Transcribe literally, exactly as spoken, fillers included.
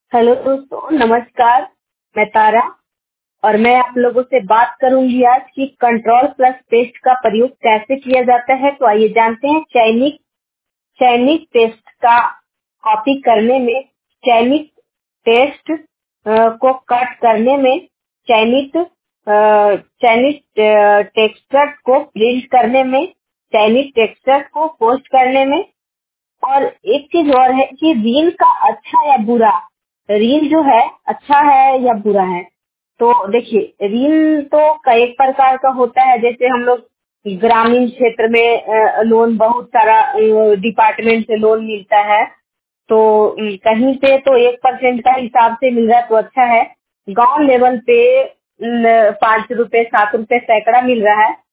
Hello दोस्तों, नमस्कार। मैं तारा और मैं आप लोगों से बात करूंगी आज कि कंट्रोल प्लस पेस्ट का प्रयोग कैसे किया जाता है। तो आइए जानते हैं। चयनित चयनित टेस्ट का कॉपी करने में, चयनित टेस्ट अ, को कट करने में, चयनित अ, चयनित टेक्स्ट को प्रिंट करने में, चयनित टेक्स्ट को पोस्ट करने में। और एक चीज और है कि रील का अच्छा या बुरा, रील जो है अच्छा है या बुरा है। तो देखिए, रील तो कई प्रकार का होता है। जैसे हम लोग ग्रामीण क्षेत्र में अ, लोन, बहुत सारा डिपार्टमेंट से लोन मिलता है। तो अम, कहीं पे तो एक परसेंट का हिसाब से मिल रहा है तो अच्छा है। गांव लेवल पे न, पाँच रुपए सात रुपए सैकड़ा मिल रहा है